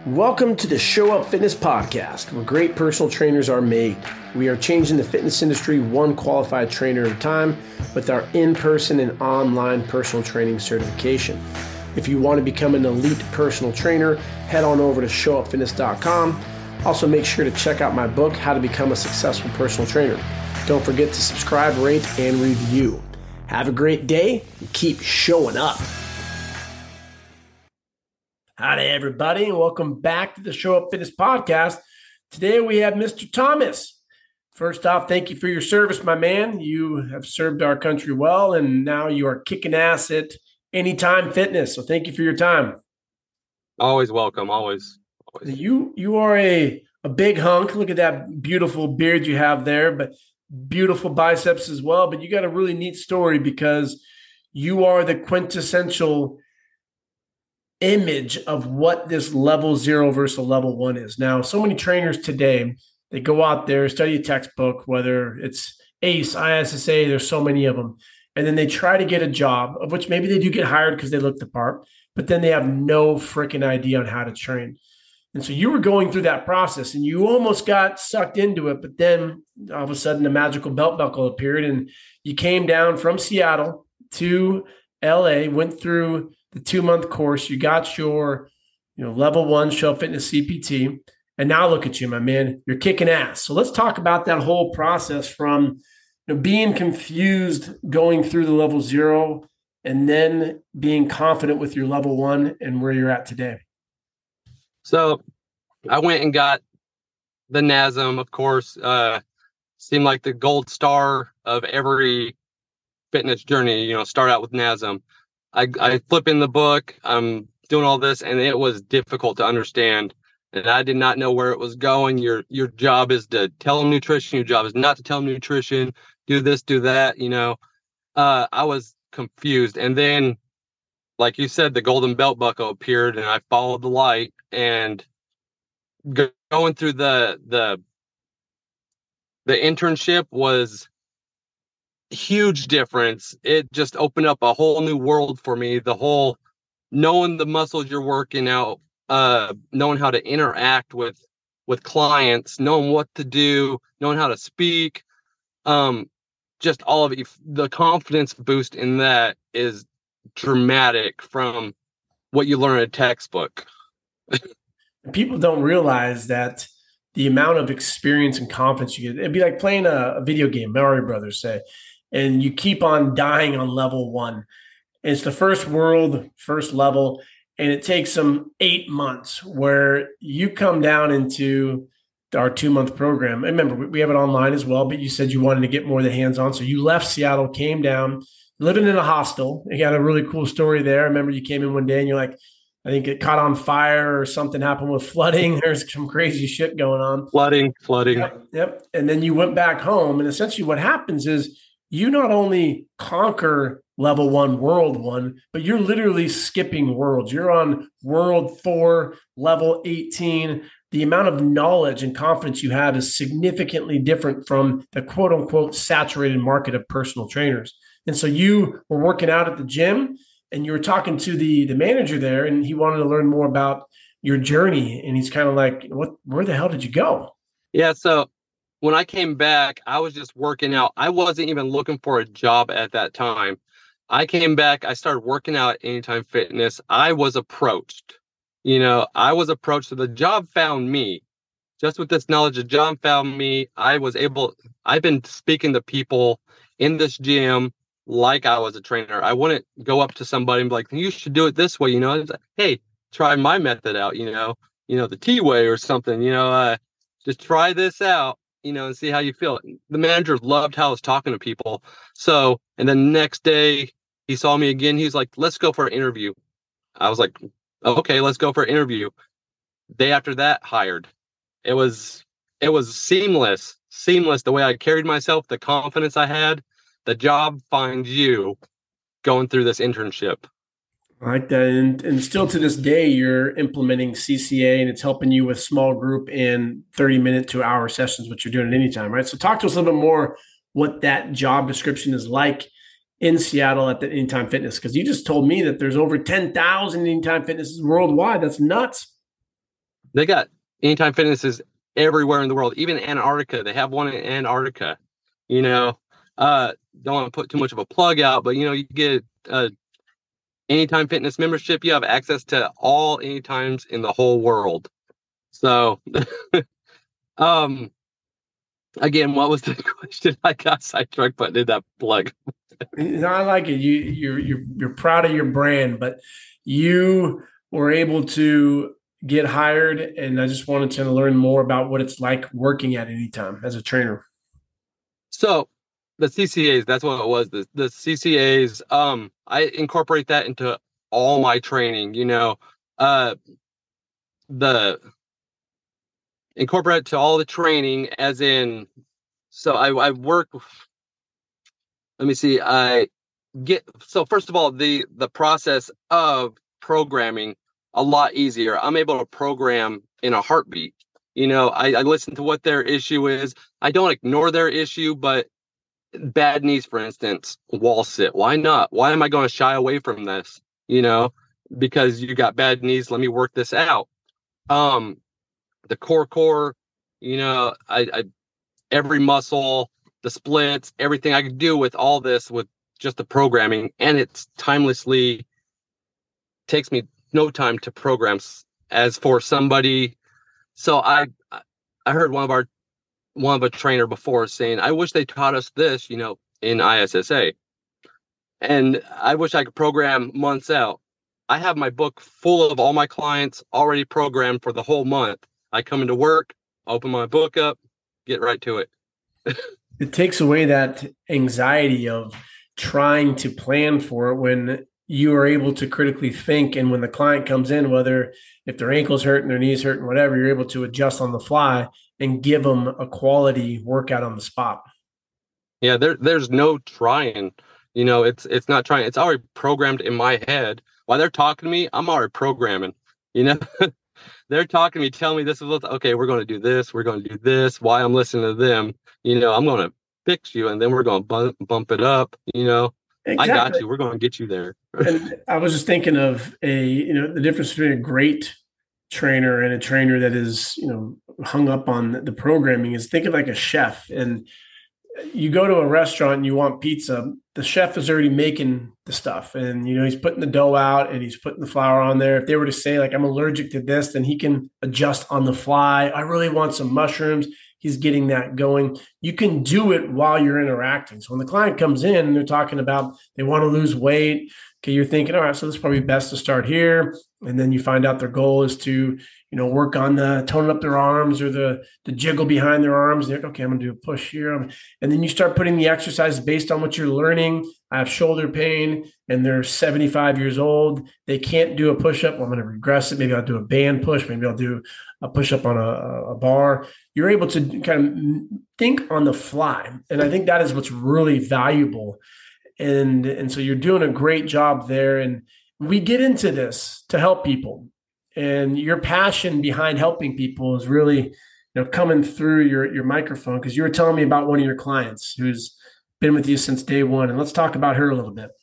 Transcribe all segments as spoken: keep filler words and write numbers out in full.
Welcome to the Show Up Fitness Podcast, where great personal trainers are made. We are changing the fitness industry one qualified trainer at a time with our in-person and online personal training certification. If you want to become an elite personal trainer, head on over to show up fitness dot com. Also, make sure to check out my book, How to Become a Successful Personal Trainer. Don't forget to subscribe, rate, and review. Have a great day and keep showing up. Howdy, everybody, and welcome back to the Show Up Fitness Podcast. Today we have Mister Thomas. First off, thank you for your service, my man. You have served our country well, and now you are kicking ass at Anytime Fitness. So thank you for your time. Always welcome, always. always. You you are a, a big hunk. Look at that beautiful beard you have there, but beautiful biceps as well. But you got a really neat story because you are the quintessential image of what this level zero versus level one is. Now, so many trainers today, they go out there, study a textbook, whether it's A C E, I S S A, there's so many of them. And then they try to get a job, of which maybe they do get hired because they look the part, but then they have no freaking idea on how to train. And so you were going through that process and you almost got sucked into it, but then all of a sudden the magical belt buckle appeared and you came down from Seattle to L A, went through the two-month course, you got your, you know, level one Show Up Fitness C P T, and now look at you, my man, you're kicking ass. So let's talk about that whole process from, you know, being confused going through the level zero and then being confident with your level one and where you're at today. So I went and got the N A S M, of course, uh, seemed like the gold star of every fitness journey, you know, start out with N A S M. I, I flip in the book, I'm doing all this, and it was difficult to understand. And I did not know where it was going. Your your job is to tell them nutrition. Your job is not to tell them nutrition. Do this, do that, you know. Uh, I was confused. And then, like you said, the golden belt buckle appeared, and I followed the light. And go, going through the the the internship was huge difference. It just opened up a whole new world for me. The whole knowing the muscles you're working out, uh, knowing how to interact with with clients, knowing what to do, knowing how to speak, um, just all of it. The confidence boost in that is dramatic from what you learn in a textbook. People don't realize that the amount of experience and confidence you get, it'd be like playing a, a video game, Mario Brothers, say, and you keep on dying on level one. And it's the first world, first level, and it takes them eight months where you come down into our two-month program. And remember, we have it online as well, but you said you wanted to get more of the hands-on. So you left Seattle, came down, living in a hostel. You got a really cool story there. I remember you came in one day and you're like, I think it caught on fire or something happened with flooding. There's some crazy shit going on. Flooding, flooding. Yep, yep. And then you went back home. And essentially what happens is you not only conquer level one, world one, but you're literally skipping worlds. You're on world four, level eighteen. The amount of knowledge and confidence you have is significantly different from the quote unquote saturated market of personal trainers. And so you were working out at the gym and you were talking to the, the manager there and he wanted to learn more about your journey. And he's kind of like, what, where the hell did you go? Yeah. So when I came back, I was just working out. I wasn't even looking for a job at that time. I came back, I started working out at Anytime Fitness. I was approached, you know, I was approached. So the job found me. Just with this knowledge, the job found me. I was able, I've been speaking to people in this gym like I was a trainer. I wouldn't go up to somebody and be like, you should do it this way, you know. It's like, hey, try my method out, you know, you know, the T way or something, you know, uh, just try this out, you know, and see how you feel. The manager loved how I was talking to people. So, and then the next day he saw me again. He's like, let's go for an interview. I was like, okay, let's go for an interview. Day after that, hired. It was, it was seamless, seamless. The way I carried myself, the confidence I had. The job finds you going through this internship. I like that. And, and still to this day, you're implementing C C A and it's helping you with small group in thirty minute to hour sessions, which you're doing at Anytime, right? So talk to us a little bit more what that job description is like in Seattle at the Anytime Fitness, because you just told me that there's over ten thousand Anytime Fitnesses worldwide. That's nuts. They got Anytime Fitnesses everywhere in the world, even Antarctica. They have one in Antarctica. You know, uh, don't want to put too much of a plug out, but you know, you get a Anytime Fitness membership, you have access to all Anytimes in the whole world. So, um, again, what was the question? I got sidetracked, but did that plug? No, I like it. You you're you're you're proud of your brand, but you were able to get hired, and I just wanted to learn more about what it's like working at Anytime as a trainer. So the C C As, that's what it was. The the C C As, um, I incorporate that into all my training, you know, uh the incorporate to all the training as in so I I work let me see, I get so first of all the the process of programming a lot easier. I'm able to program in a heartbeat. You know, I, I listen to what their issue is. I don't ignore their issue, but bad knees, for instance, wall sit. Why not? Why am I going to shy away from this? You know, because you got bad knees. Let me work this out. Um, the core core, you know, I, I every muscle, the splits, everything I could do with all this with just the programming, and it's timelessly takes me no time to program. As for somebody, so I I heard one of our one of a trainer before saying, I wish they taught us this, you know, in I S S A. And I wish I could program months out. I have my book full of all my clients already programmed for the whole month. I come into work, open my book up, get right to it. It takes away that anxiety of trying to plan for it when you are able to critically think. And when the client comes in, whether if their ankles hurt and their knees hurt and whatever, you're able to adjust on the fly and give them a quality workout on the spot. Yeah, there there's no trying. You know, it's it's not trying. It's already programmed in my head. While they're talking to me, I'm already programming. You know, they're talking to me, telling me this is what, okay, we're going to do this, we're going to do this. Why I'm listening to them, you know, I'm going to fix you, and then we're going to bump, bump it up. You know, exactly. I got you. We're going to get you there. And I was just thinking of a, you know, the difference between a great trainer and a trainer that is, you know, hung up on the programming is think of like a chef. And you go to a restaurant and you want pizza, the chef is already making the stuff, and you know he's putting the dough out and he's putting the flour on there. If they were to say like I'm allergic to this, then he can adjust on the fly. I really want some mushrooms. He's getting that going. You can do it while you're interacting. So when the client comes in and they're talking about they want to lose weight, okay, you're thinking, all right, so this is probably best to start here. And then you find out their goal is to, you know, work on the toning up their arms or the the jiggle behind their arms. They're like, okay, I'm gonna do a push here. And then you start putting the exercises based on what you're learning. I have shoulder pain and they're seventy-five years old. They can't do a push-up. Well, I'm gonna regress it. Maybe I'll do a band push. Maybe I'll do a push-up on a, a bar. You're able to kind of think on the fly. And I think that is what's really valuable. And, and so you're doing a great job there. And we get into this to help people. And your passion behind helping people is really, you know, coming through your, your microphone, because you were telling me about one of your clients who's been with you since day one. And let's talk about her a little bit.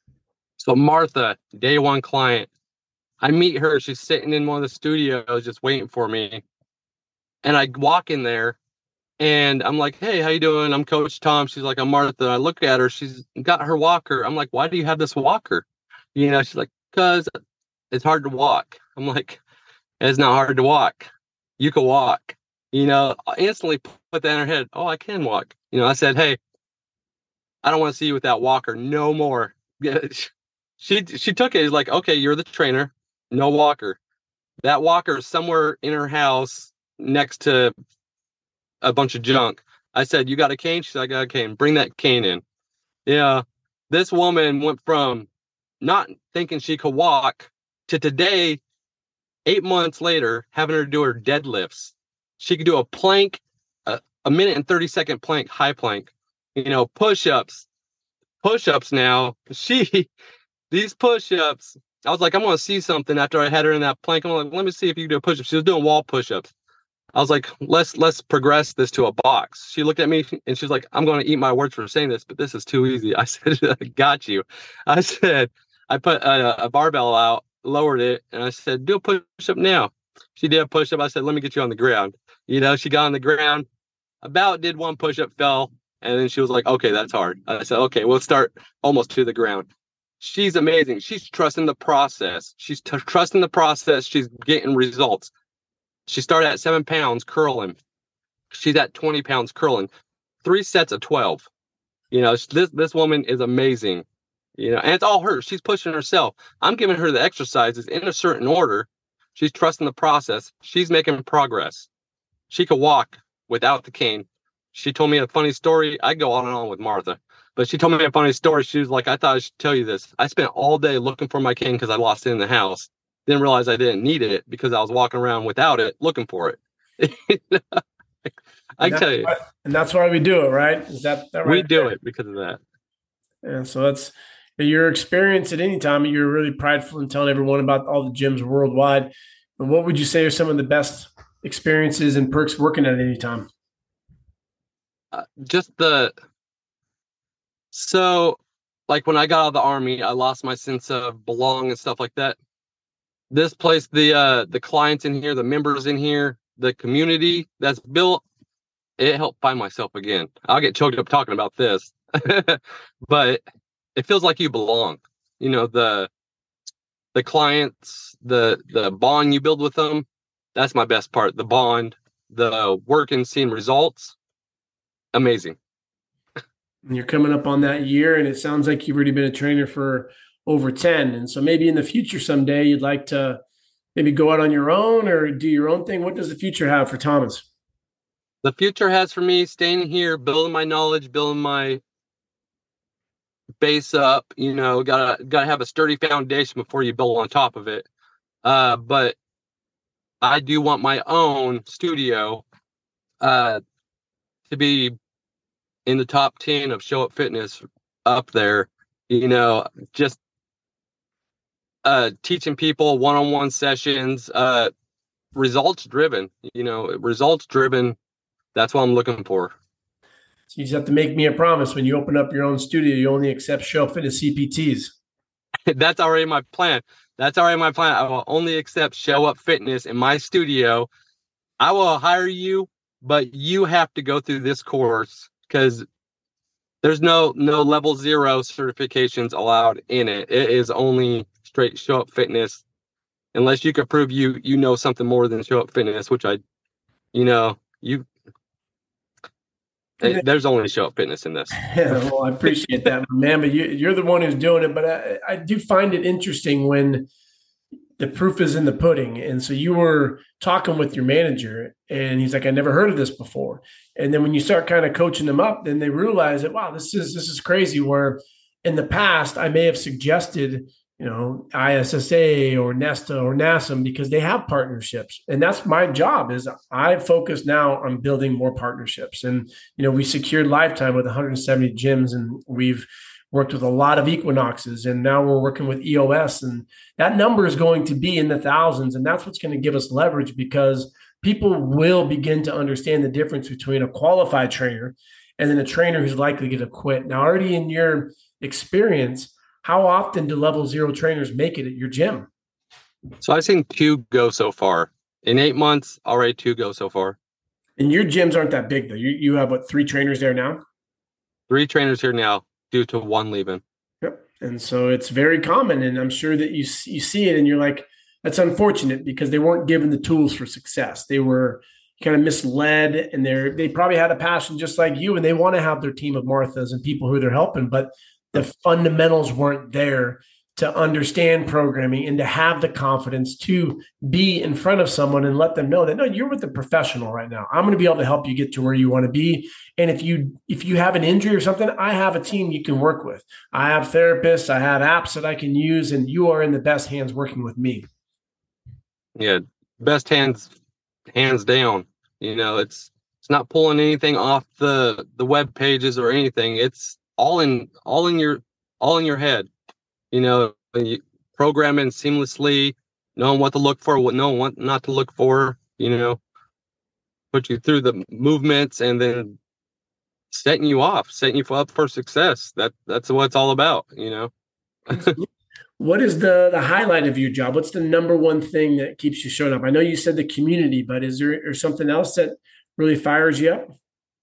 So Martha, day one client. I meet her. She's sitting in one of the studios just waiting for me. And I walk in there and I'm like, hey, how you doing? I'm Coach Tom. She's like, I'm Martha. I look at her. She's got her walker. I'm like, why do you have this walker? You know, she's like, because it's hard to walk. I'm like, it's not hard to walk. You can walk. You know, instantly put that in her head. Oh, I can walk. You know, I said, hey, I don't want to see you with that walker no more. she she took it. It's like, okay, you're the trainer. No walker. That walker is somewhere in her house next to a bunch of junk. I said, you got a cane? She said, I got a cane. Bring that cane in. Yeah. This woman went from not thinking she could walk to today, eight months later, having her do her deadlifts. She could do a plank, a, a minute and thirty second plank, high plank, you know, push-ups, push-ups now. She, these push-ups, I was like, I'm going to see something after I had her in that plank. I'm like, let me see if you can do a push-up. She was doing wall push-ups. I was like, let's let's progress this to a box. She looked at me and she's like, I'm going to eat my words for saying this, but this is too easy. I said, I got you. I said, I put a, a barbell out, lowered it, and I said, do a push-up now. She did a push up. I said, let me get you on the ground. You know, she got on the ground, about did one push up, fell. And then she was like, okay, that's hard. I said, okay, we'll start almost to the ground. She's amazing. She's trusting the process. She's t- trusting the process. She's getting results. She started at seven pounds curling. She's at twenty pounds curling. Three sets of twelve. You know, this this woman is amazing. You know, and it's all her. She's pushing herself. I'm giving her the exercises in a certain order. She's trusting the process. She's making progress. She could walk without the cane. She told me a funny story. I go on and on with Martha, but she told me a funny story. She was like, I thought I should tell you this. I spent all day looking for my cane because I lost it in the house. Didn't realize I didn't need it because I was walking around without it, looking for it. I can tell you. Why, and that's why we do it, right? Is that, that right? We do it because of that. And so that's your experience at any time. You're really prideful in telling everyone about all the gyms worldwide. But what would you say are some of the best experiences and perks working at any time? Uh, just the so like when I got out of the Army, I lost my sense of belong and stuff like that. This place, the uh the clients in here, the members in here, the community that's built, it helped find myself again. I'll get choked up talking about this. But it feels like you belong. You know, the the clients, the the bond you build with them, that's my best part. The bond, the work and seeing results. Amazing. And you're coming up on that year, and it sounds like you've already been a trainer for over ten. And so maybe in the future someday you'd like to maybe go out on your own or do your own thing. What does the future have for Thomas? The future has for me staying here, building my knowledge, building my base up. You know, gotta gotta have a sturdy foundation before you build on top of it. Uh, but I do want my own studio uh, to be in the top ten of Show Up Fitness, up there, you know, just uh, teaching people one-on-one sessions, uh, results driven, you know, results driven. That's what I'm looking for. So you just have to make me a promise when you open up your own studio, you only accept Show Up Fitness C P Ts. That's already my plan. That's already my plan. I will only accept Show Up Fitness in my studio. I will hire you, but you have to go through this course because there's no no level zero certifications allowed in it. It is only straight Show Up Fitness, unless you can prove you you know something more than Show Up Fitness, which I, you know, you. It, there's only Show Up Fitness in this. Yeah, well, I appreciate that, man. But you, you're the one who's doing it. But I, I do find it interesting when the proof is in the pudding. And so you were talking with your manager, and he's like, "I never heard of this before." And then when you start kind of coaching them up, then they realize that, wow, this is this is crazy. Where in the past I may have suggested, you know, I S S A or Nesta or NASM because they have partnerships. And that's my job is I focus now on building more partnerships. And, you know, we secured Lifetime with one hundred seventy gyms, and we've worked with a lot of Equinoxes, and now we're working with E O S, and that number is going to be in the thousands. And that's what's going to give us leverage because people will begin to understand the difference between a qualified trainer and then a trainer who's likely going to quit. Now, already in your experience, how often do level zero trainers make it at your gym? So I've seen two go so far. In eight months, already two go so far. And your gyms aren't that big, though. You you have, what, three trainers there now? Three trainers here now due to one leaving. Yep. And so it's very common. And I'm sure that you, you see it and you're like, that's unfortunate because they weren't given the tools for success. They were kind of misled, and they're they probably had a passion just like you, and they want to have their team of Marthas and people who they're helping, but the fundamentals weren't there to understand programming and to have the confidence to be in front of someone and let them know that, no, you're with a professional right now. I'm going to be able to help you get to where you want to be. And if you if you have an injury or something, I have a team you can work with. I have therapists, I have apps that I can use, and you are in the best hands working with me. Yeah, best hands, hands down. You know, it's it's not pulling anything off the the web pages or anything. It's all in all in your all in your head. You know, you programming seamlessly, knowing what to look for, what knowing what not to look for. You know, put you through the movements and then setting you off, setting you up for success. That that's what it's all about. You know. What is the the highlight of your job? What's the number one thing that keeps you showing up? I know you said the community, but is there or something else that really fires you up?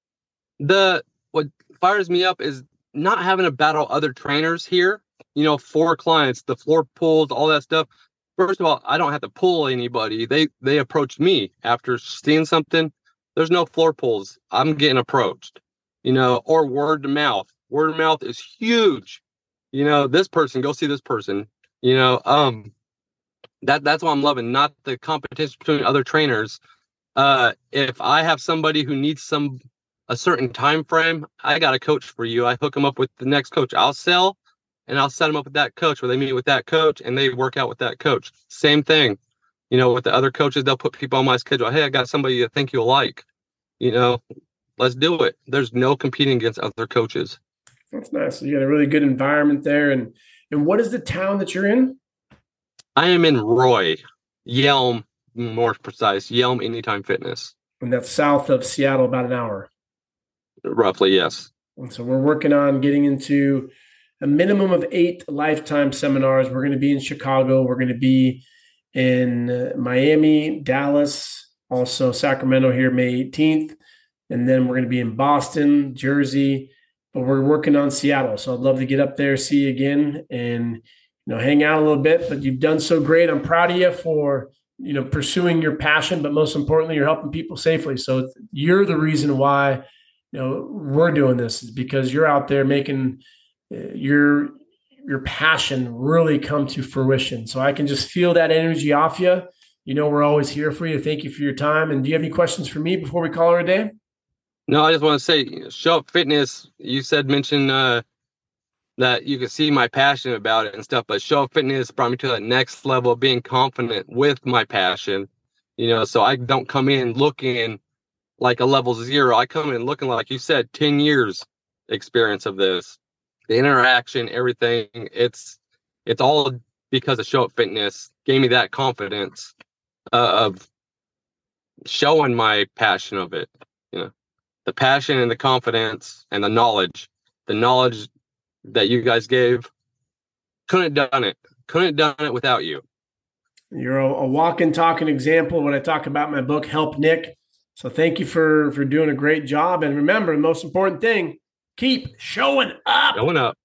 The what fires me up is not having to battle other trainers here. You know, for clients, the floor pulls, all that stuff. First of all, I don't have to pull anybody. They they approached me after seeing something. There's no floor pulls. I'm getting approached. You know, or word to mouth. Word of mouth is huge. You know, this person, go see this person. You know, um, that that's what I'm loving, not the competition between other trainers. Uh, if I have somebody who needs some a certain time frame, I got a coach for you. I hook them up with the next coach. I'll sell, and I'll set them up with that coach where they meet with that coach and they work out with that coach. Same thing, you know, with the other coaches, they'll put people on my schedule. Hey, I got somebody I think you'll like. You know, let's do it. There's no competing against other coaches. That's nice. So you got a really good environment there. And and what is the town that you're in? I am in Roy, Yelm, more precise, Yelm Anytime Fitness. And that's south of Seattle, about an hour. Roughly, yes. And so we're working on getting into a minimum of eight lifetime seminars. We're going to be in Chicago. We're going to be in uh, Miami, Dallas, also Sacramento here May eighteenth. And then we're going to be in Boston, Jersey, but we're working on Seattle. So I'd love to get up there, see you again, and, you know, hang out a little bit. But you've done so great. I'm proud of you for, you know, pursuing your passion, but most importantly, you're helping people safely. So you're the reason why, you know, we're doing this, is because you're out there making uh, your your passion really come to fruition. So I can just feel that energy off you. You know, we're always here for you. Thank you for your time. And do you have any questions for me before we call her a day? No, I just want to say, Show Up Fitness, you said mention uh, that you could see my passion about it and stuff, but Show Up Fitness brought me to that next level of being confident with my passion, you know, so I don't come in looking like a level zero. I come in looking like you said, ten years experience of this, the interaction, everything. It's, it's all because of Show Up Fitness gave me that confidence uh, of showing my passion of it, you know. The passion and the confidence and the knowledge, the knowledge that you guys gave, couldn't have done it. Couldn't have done it without you. You're a, a walking, talking example when I talk about my book, Help Nick. So thank you for, for doing a great job. And remember, the most important thing, keep showing up. Showing up.